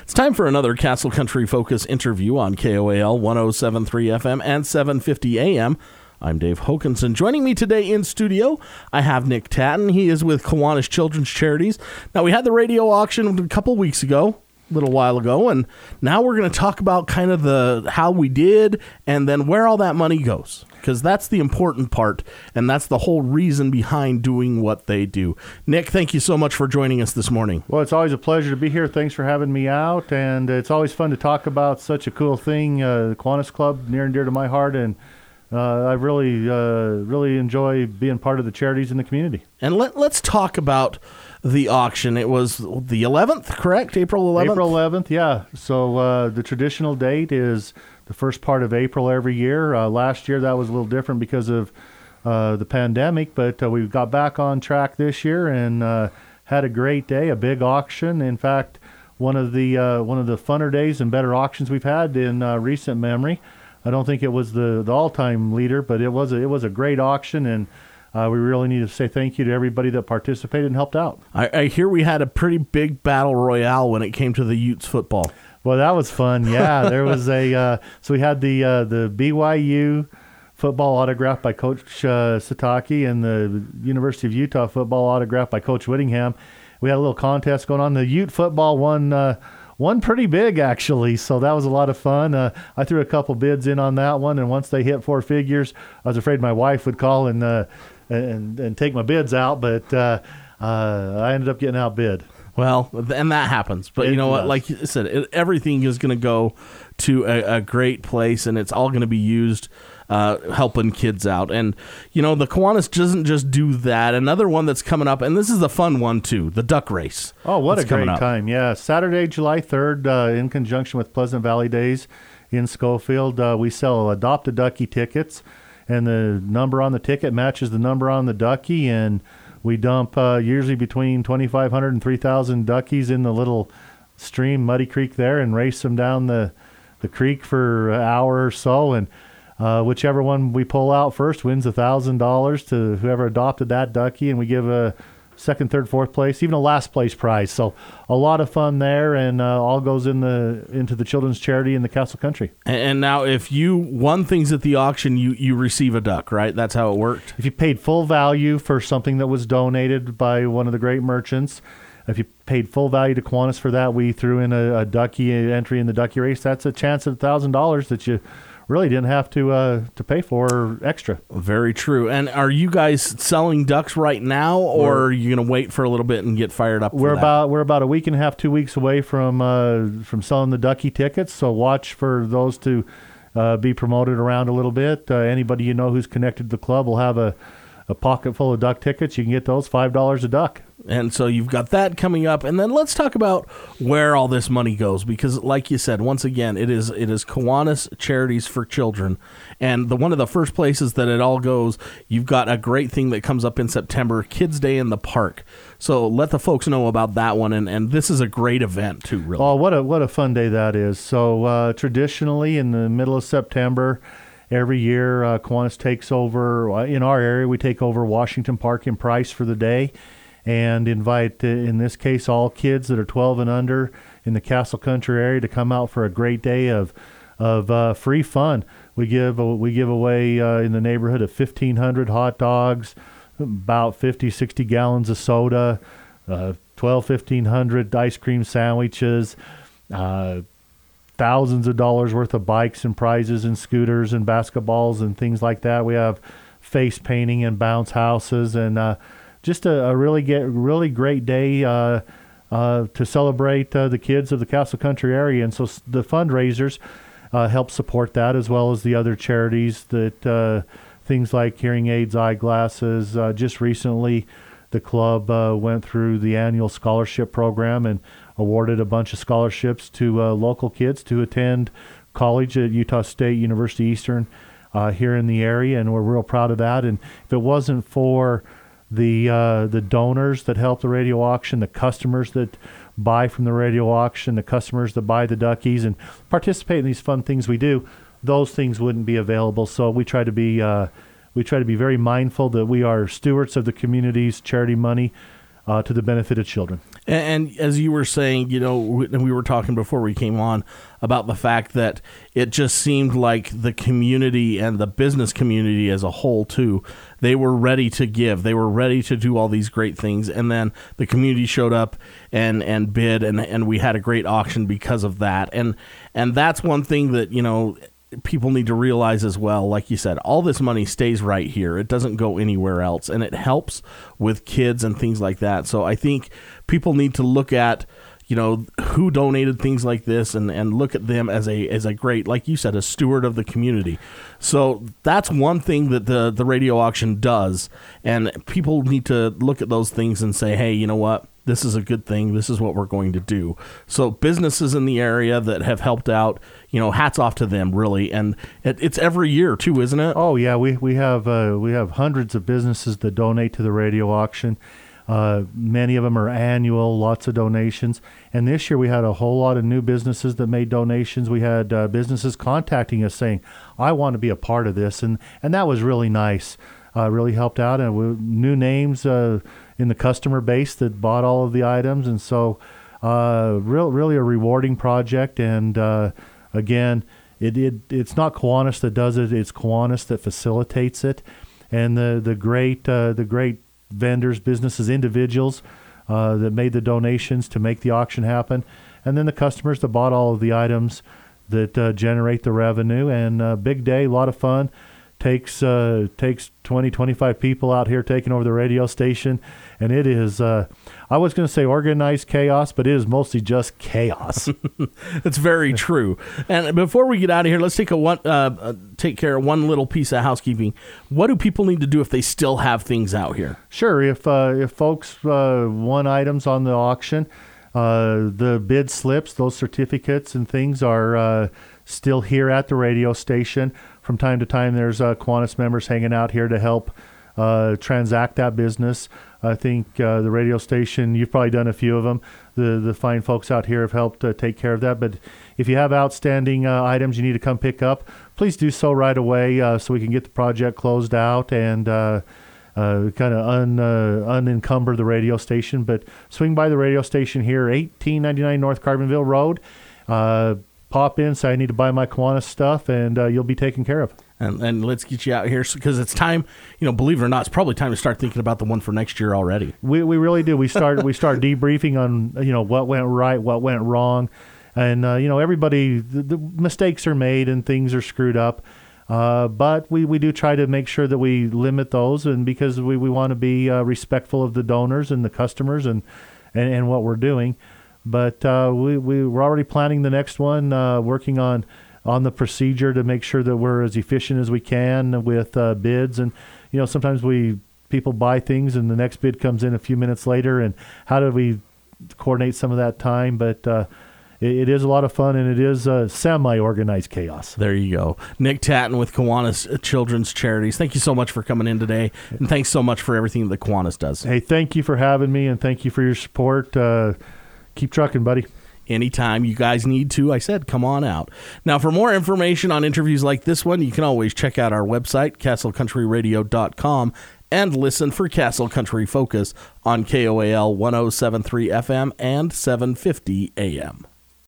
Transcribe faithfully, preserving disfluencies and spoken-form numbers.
It's time for another Castle Country Focus interview on K O A L one oh seven point three F M and seven fifty A M. I'm Dave Hokanson. Joining me today in studio, I have Nick Tatton. He is with Kiwanis Children's Charities. Now, we had the radio auction a couple weeks ago, a little while ago, and now we're going to talk about kind of the how we did and then where all that money goes, because that's the important part, and that's the whole reason behind doing what they do. Nick, thank you so much for joining us this morning. Well, it's always a pleasure to be here. Thanks for having me out, and it's always fun to talk about such a cool thing, uh, the Kiwanis Club, near and dear to my heart, and uh, I really, uh, really enjoy being part of the charities in the community. And let, let's talk about the auction. It was the eleventh, correct? April eleventh? April eleventh, yeah. So uh, the traditional date is the first part of April every year. Uh, last year that was a little different because of uh, the pandemic, but uh, we got back on track this year and uh, had a great day, a big auction. In fact, one of the uh, one of the funner days and better auctions we've had in uh, recent memory. I don't think it was the, the all-time leader, but it was a, it was a great auction, and Uh, we really need to say thank you to everybody that participated and helped out. I, I hear we had a pretty big battle royale when it came to the Utes football. Well, that was fun. Yeah, there was a uh, so we had the uh, the B Y U football autographed by Coach uh, Sataki and the University of Utah football autographed by Coach Whittingham. We had a little contest going on. The Ute football won uh, won pretty big, actually, so that was a lot of fun. Uh, I threw a couple bids in on that one, and once they hit four figures, I was afraid my wife would call and uh, and and take my bids out, but uh, uh, I ended up getting outbid. Well, and that happens. But it you know what? does. Like you said, it, everything is going to go to a, a great place, and it's all going to be used uh, helping kids out. And, you know, the Kiwanis doesn't just do that. Another one that's coming up, and this is a fun one, too, the duck race. Oh, what that's a great up. time. Yeah, Saturday, July third, uh, in conjunction with Pleasant Valley Days in Schofield, uh, we sell Adopt a Ducky tickets. And the number on the ticket matches the number on the ducky, and we dump uh, usually between twenty-five hundred and three thousand duckies in the little stream, Muddy Creek there, and race them down the, the creek for an hour or so. And uh, whichever one we pull out first wins one thousand dollars to whoever adopted that ducky, and we give a second, third, fourth place, even a last place prize. So a lot of fun there, and uh, all goes in the into the children's charity in the Castle Country. And now if you won things at the auction, you, you receive a duck, right? That's how it worked? If you paid full value for something that was donated by one of the great merchants, if you paid full value to Kiwanis for that, we threw in a, a ducky entry in the ducky race. That's a chance at one thousand dollars that you really didn't have to uh, to pay for extra. Very true. And are you guys selling ducks right now, or we're, are you going to wait for a little bit and get fired up? We're for that? about we're about a week and a half, two weeks away from uh, from selling the ducky tickets. So watch for those to uh, be promoted around a little bit. Uh, anybody you know who's connected to the club will have a, a pocket full of duck tickets. You can get those five dollars a duck. And so you've got that coming up. And then let's talk about where all this money goes, because like you said, once again, it is it is Kiwanis Charities for Children. And the one of the first places that it all goes, you've got a great thing that comes up in September, Kids Day in the Park. So let the folks know about that one. And, and this is a great event, too, really. Oh, what a, what a fun day that is. So uh, traditionally in the middle of September, every year uh, Kiwanis takes over, in our area, we take over Washington Park in Price for the day, and invite, uh, in this case, all kids that are twelve and under in the Castle Country area to come out for a great day of of uh, free fun. We give we give away uh, in the neighborhood of fifteen hundred hot dogs, about fifty, sixty gallons of soda, uh, twelve, fifteen hundred ice cream sandwiches, uh, thousands of dollars worth of bikes and prizes and scooters and basketballs and things like that. We have face painting and bounce houses, and uh, just a, a really get really great day uh, uh, to celebrate uh, the kids of the Castle Country area. And so the fundraisers uh, help support that, as well as the other charities that uh, things like hearing aids, eyeglasses. Uh, just recently, the club uh, went through the annual scholarship program and awarded a bunch of scholarships to uh, local kids to attend college at Utah State University Eastern uh, here in the area, and we're real proud of that. And if it wasn't for the uh, the donors that help the radio auction, the customers that buy from the radio auction, the customers that buy the duckies and participate in these fun things we do, those things wouldn't be available. So we try to be uh, we try to be very mindful that we are stewards of the community's charity money uh, to the benefit of children. And, and as you were saying, you know, we, we were talking before we came on about the fact that it just seemed like the community and the business community as a whole, too, they were ready to give. They were ready to do all these great things. And then the community showed up and, and bid, and, and we had a great auction because of that. And and that's one thing that, you know, people need to realize as well. Like you said, all this money stays right here. It doesn't go anywhere else, and it helps with kids and things like that. So I think people need to look at, you know, who donated things like this and, and look at them as a as a great, like you said, a steward of the community. So that's one thing that the, the radio auction does, and people need to look at those things and say, hey, you know what? This is a good thing. This is what we're going to do. So businesses in the area that have helped out, you know, hats off to them, really. And it, it's every year too, isn't it? Oh yeah, we we have uh, we have hundreds of businesses that donate to the radio auction. Uh, many of them are annual, lots of donations. And this year we had a whole lot of new businesses that made donations. We had uh, businesses contacting us saying, "I want to be a part of this," and and that was really nice. Uh, really helped out, and we, new names uh, in the customer base that bought all of the items, and so uh, real, really a rewarding project. And uh, again, it, it it's not Kiwanis that does it; it's Kiwanis that facilitates it. And the the great uh, the great vendors, businesses, individuals uh, that made the donations to make the auction happen, and then the customers that bought all of the items that uh, generate the revenue. And uh, big day, a lot of fun. Takes uh, takes twenty, twenty-five people out here taking over the radio station, and it is, uh, I was going to say organized chaos, but it is mostly just chaos. It's very true. And before we get out of here, let's take a one uh, uh, take care of one little piece of housekeeping. What do people need to do if they still have things out here? Sure, if uh, if folks uh, won items on the auction, uh, the bid slips, those certificates and things are uh, still here at the radio station. From time to time, there's uh, Kiwanis members hanging out here to help uh, transact that business. I think uh, the radio station, you've probably done a few of them. The the fine folks out here have helped uh, take care of that. But if you have outstanding uh, items you need to come pick up, please do so right away uh, so we can get the project closed out and uh, uh, kind of un, uh, unencumber the radio station. But swing by the radio station here, eighteen ninety-nine North Carbonville Road. Uh, Pop in, say I need to buy my Kiwanis stuff, and uh, you'll be taken care of. And, and let's get you out here because it's time, you know, believe it or not, it's probably time to start thinking about the one for next year already. We we really do. We start we start debriefing on, you know, what went right, what went wrong. And, uh, you know, everybody, the, the mistakes are made and things are screwed up. Uh, but we, we do try to make sure that we limit those, and because we, we want to be uh, respectful of the donors and the customers and, and, and what we're doing. But uh, we, we, we're already planning the next one, uh, working on on the procedure to make sure that we're as efficient as we can with uh, bids. And, you know, sometimes we people buy things and the next bid comes in a few minutes later, and how do we coordinate some of that time? But uh, it, it is a lot of fun, and it is uh, semi-organized chaos. There you go. Nick Tatton with Kiwanis Children's Charities. Thank you so much for coming in today, and thanks so much for everything that Kiwanis does. Hey, thank you for having me, and thank you for your support. Uh, Keep trucking, buddy. Anytime you guys need to, I said, come on out. Now, for more information on interviews like this one, you can always check out our website, castle country radio dot com, and listen for Castle Country Focus on K O A L one oh seven point three F M and seven fifty A M.